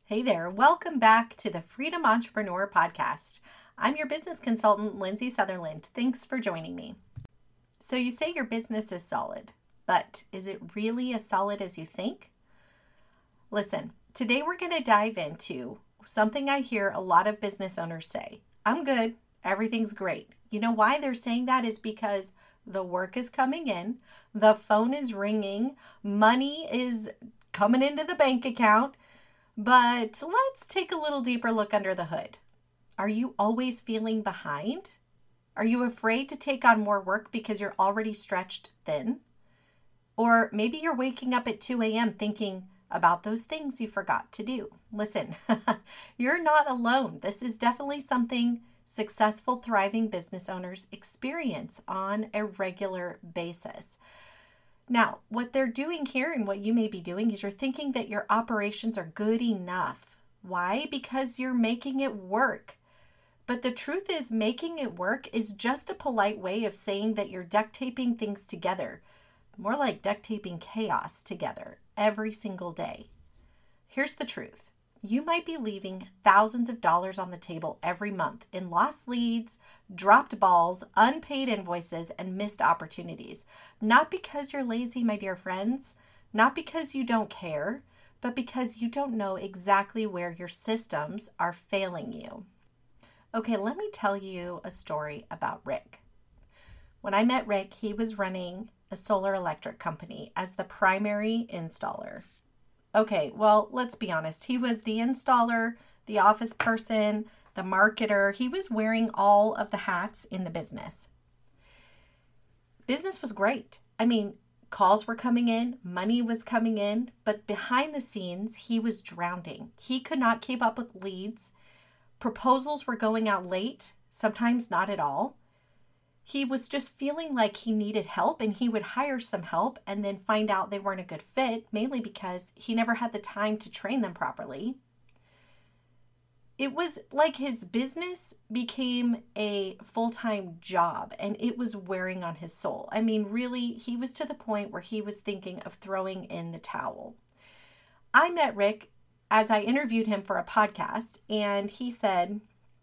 Hey there, welcome back to the Freedom Entrepreneur Podcast. I'm your business consultant, Lindsay Sutherland. Thanks for joining me. So you say your business is solid, but is it really as solid as you think? Listen, today we're going to dive into something I hear a lot of business owners say. I'm good, everything's great. You know why they're saying that is because the work is coming in, the phone is ringing, money is coming into the bank account. But let's take a little deeper look under the hood. Are you always feeling behind? Are you afraid to take on more work because you're already stretched thin? Or maybe you're waking up at 2 a.m. thinking about those things you forgot to do. Listen, you're not alone. This is definitely something successful, thriving business owners experience on a regular basis. Now, what they're doing here and what you may be doing is you're thinking that your operations are good enough. Why? Because you're making it work. But the truth is, making it work is just a polite way of saying that you're duct taping things together, more like duct taping chaos together every single day. Here's the truth. You might be leaving thousands of dollars on the table every month in lost leads, dropped balls, unpaid invoices, and missed opportunities. Not because you're lazy, my dear friends, not because you don't care, but because you don't know exactly where your systems are failing you. Okay, let me tell you a story about Rick. When I met Rick, he was running a solar electric company as the primary installer. Okay, well, let's be honest. He was the installer, the office person, the marketer. He was wearing all of the hats in the business. Business was great. I mean, calls were coming in, money was coming in, but behind the scenes, he was drowning. He could not keep up with leads. Proposals were going out late, sometimes not at all. He was just feeling like he needed help, and he would hire some help and then find out they weren't a good fit, mainly because he never had the time to train them properly. It was like his business became a full-time job, and it was wearing on his soul. I mean, really, he was to the point where he was thinking of throwing in the towel. I met Rick as I interviewed him for a podcast, and he said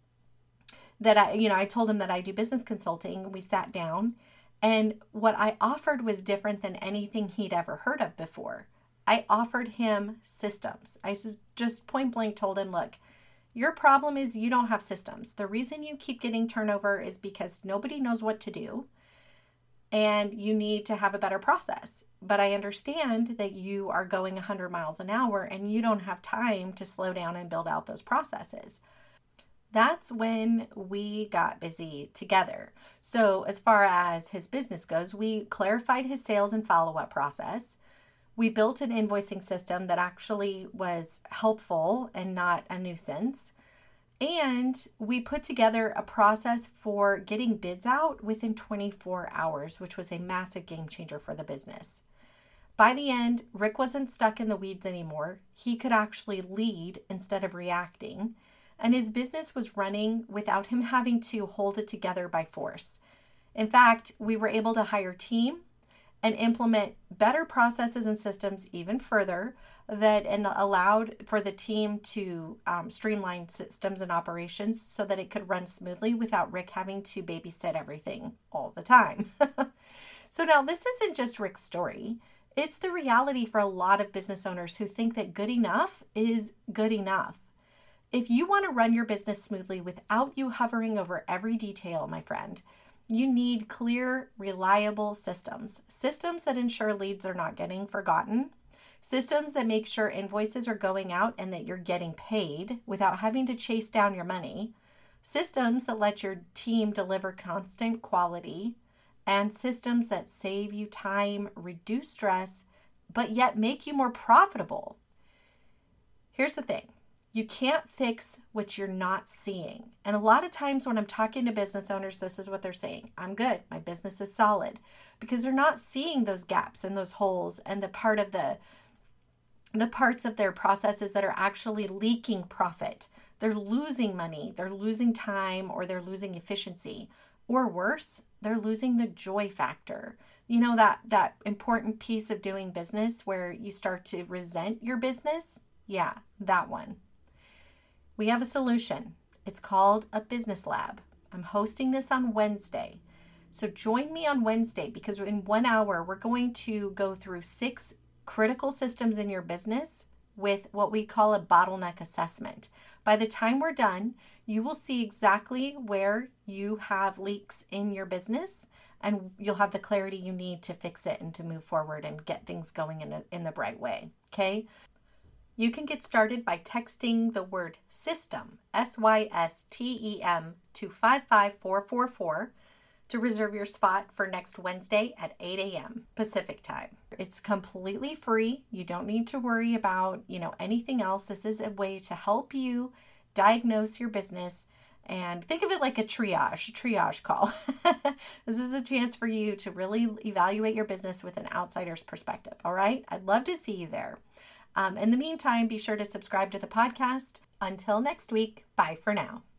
that I told him that I do business consulting. We sat down, and what I offered was different than anything he'd ever heard of before. I offered him systems. I just point blank told him, look, your problem is you don't have systems. The reason you keep getting turnover is because nobody knows what to do, and you need to have a better process. But I understand that you are going 100 miles an hour, and you don't have time to slow down and build out those processes. That's when we got busy together. So as far as his business goes, we clarified his sales and follow-up process. We built an invoicing system that actually was helpful and not a nuisance. And we put together a process for getting bids out within 24 hours, which was a massive game changer for the business. By the end, Rick wasn't stuck in the weeds anymore. He could actually lead instead of reacting. And his business was running without him having to hold it together by force. In fact, we were able to hire a team and implement better processes and systems even further and allowed for the team to streamline systems and operations so that it could run smoothly without Rick having to babysit everything all the time. So now this isn't just Rick's story. It's the reality for a lot of business owners who think that good enough is good enough. If you want to run your business smoothly without you hovering over every detail, my friend, you need clear, reliable systems. Systems that ensure leads are not getting forgotten. Systems that make sure invoices are going out and that you're getting paid without having to chase down your money. Systems that let your team deliver constant quality. And systems that save you time, reduce stress, but yet make you more profitable. Here's the thing. You can't fix what you're not seeing. And a lot of times when I'm talking to business owners, this is what they're saying. I'm good. My business is solid. Because they're not seeing those gaps and those holes and the parts of their processes that are actually leaking profit. They're losing money, they're losing time, or they're losing efficiency. Or worse, they're losing the joy factor. You know, that important piece of doing business where you start to resent your business? Yeah, that one. We have a solution. It's called a business lab. I'm hosting this on Wednesday. So join me on Wednesday because in 1 hour, we're going to go through 6 critical systems in your business with what we call a bottleneck assessment. By the time we're done, you will see exactly where you have leaks in your business, and you'll have the clarity you need to fix it and to move forward and get things going in the right way. Okay? You can get started by texting the word SYSTEM, SYSTEM, to 55444 to reserve your spot for next Wednesday at 8 a.m. Pacific time. It's completely free. You don't need to worry about, anything else. This is a way to help you diagnose your business, and think of it like a triage call. This is a chance for you to really evaluate your business with an outsider's perspective. All right? I'd love to see you there. In the meantime, be sure to subscribe to the podcast. Until next week, bye for now.